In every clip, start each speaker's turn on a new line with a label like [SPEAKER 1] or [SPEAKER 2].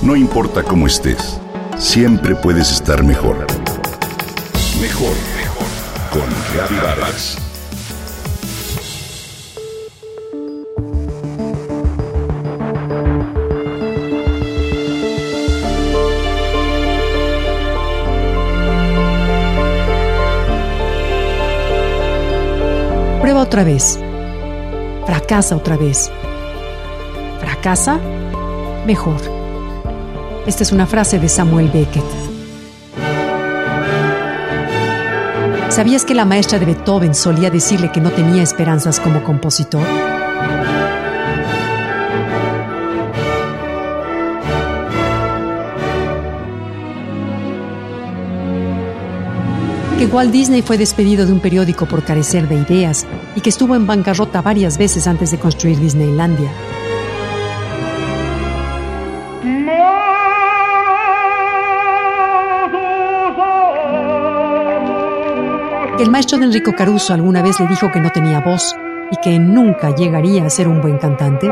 [SPEAKER 1] No importa cómo estés, siempre puedes estar mejor. Mejor, mejor. Con Gaby Vargas.
[SPEAKER 2] Prueba otra vez. Fracasa otra vez. Fracasa mejor. Esta es una frase de Samuel Beckett. ¿Sabías que la maestra de Beethoven solía decirle que no tenía esperanzas como compositor? Que Walt Disney fue despedido de un periódico por carecer de ideas y que estuvo en bancarrota varias veces antes de construir Disneylandia. Que el maestro de Enrico Caruso alguna vez le dijo que no tenía voz y que nunca llegaría a ser un buen cantante.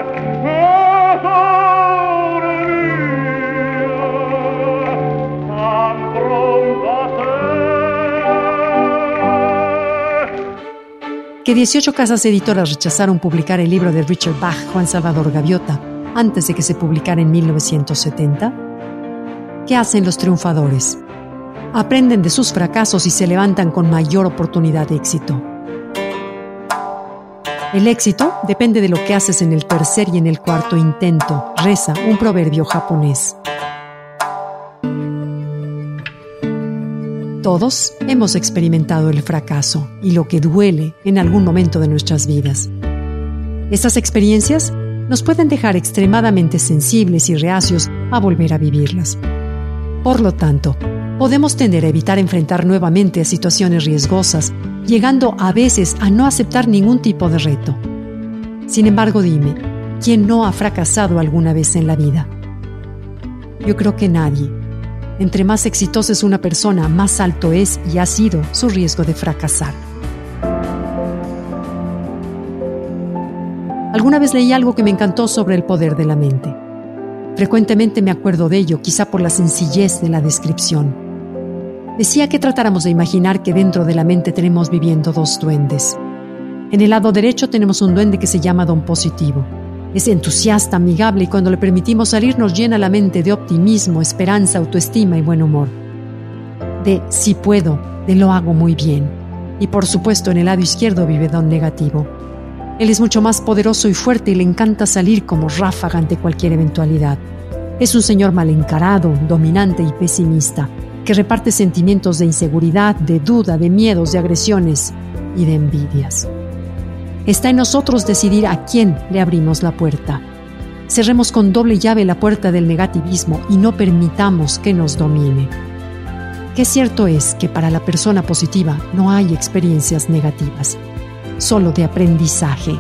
[SPEAKER 2] Que 18 casas editoras rechazaron publicar el libro de Richard Bach, Juan Salvador Gaviota, antes de que se publicara en 1970. ¿Qué hacen los triunfadores? Aprenden de sus fracasos y se levantan con mayor oportunidad de éxito. El éxito depende de lo que haces en el tercer y en el cuarto intento, reza un proverbio japonés. Todos hemos experimentado el fracaso y lo que duele en algún momento de nuestras vidas. Estas experiencias nos pueden dejar extremadamente sensibles y reacios a volver a vivirlas. Por lo tanto, podemos tender a evitar enfrentar nuevamente a situaciones riesgosas, llegando a veces a no aceptar ningún tipo de reto. Sin embargo, dime, ¿quién no ha fracasado alguna vez en la vida? Yo creo que nadie. Entre más exitosa es una persona, más alto es y ha sido su riesgo de fracasar. Alguna vez leí algo que me encantó sobre el poder de la mente. Frecuentemente me acuerdo de ello, quizá por la sencillez de la descripción. Decía que tratáramos de imaginar que dentro de la mente tenemos viviendo dos duendes. En el lado derecho tenemos un duende que se llama Don Positivo. Es entusiasta, amigable y cuando le permitimos salir nos llena la mente de optimismo, esperanza, autoestima y buen humor. De sí puedo, de lo hago muy bien. Y por supuesto en el lado izquierdo vive Don Negativo. Él es mucho más poderoso y fuerte y le encanta salir como ráfaga ante cualquier eventualidad. Es un señor mal encarado, dominante y pesimista, que reparte sentimientos de inseguridad, de duda, de miedos, de agresiones y de envidias. Está en nosotros decidir a quién le abrimos la puerta. Cerremos con doble llave la puerta del negativismo y no permitamos que nos domine. Qué cierto es que para la persona positiva no hay experiencias negativas, solo de aprendizaje.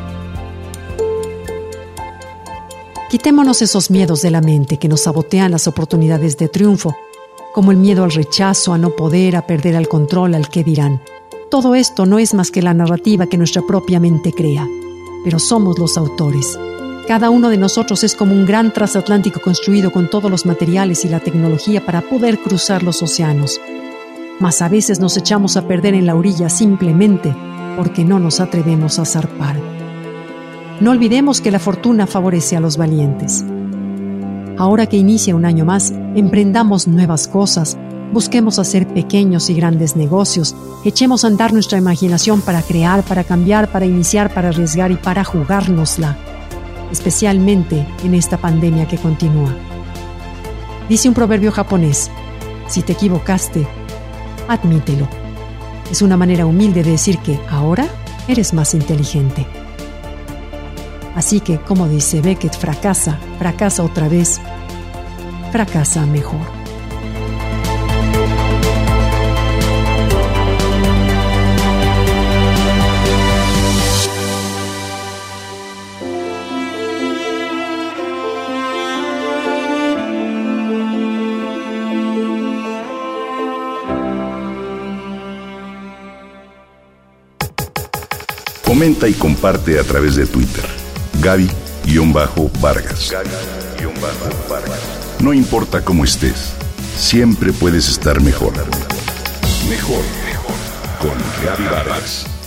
[SPEAKER 2] Quitémonos esos miedos de la mente que nos sabotean las oportunidades de triunfo, como el miedo al rechazo, a no poder, a perder el control, al qué dirán. Todo esto no es más que la narrativa que nuestra propia mente crea, pero somos los autores. Cada uno de nosotros es como un gran transatlántico construido con todos los materiales y la tecnología para poder cruzar los océanos. Mas a veces nos echamos a perder en la orilla simplemente porque no nos atrevemos a zarpar. No olvidemos que la fortuna favorece a los valientes. Ahora que inicia un año más, emprendamos nuevas cosas, busquemos hacer pequeños y grandes negocios, echemos a andar nuestra imaginación para crear, para cambiar, para iniciar, para arriesgar y para jugárnosla, especialmente en esta pandemia que continúa. Dice un proverbio japonés, si te equivocaste, admítelo. Es una manera humilde de decir que ahora eres más inteligente. Así que, como dice Beckett, fracasa otra vez, fracasa mejor.
[SPEAKER 1] Comenta y comparte a través de Twitter. Gaby-Vargas. No importa cómo estés, siempre puedes estar mejor. Mejor, mejor. Con Gaby Vargas.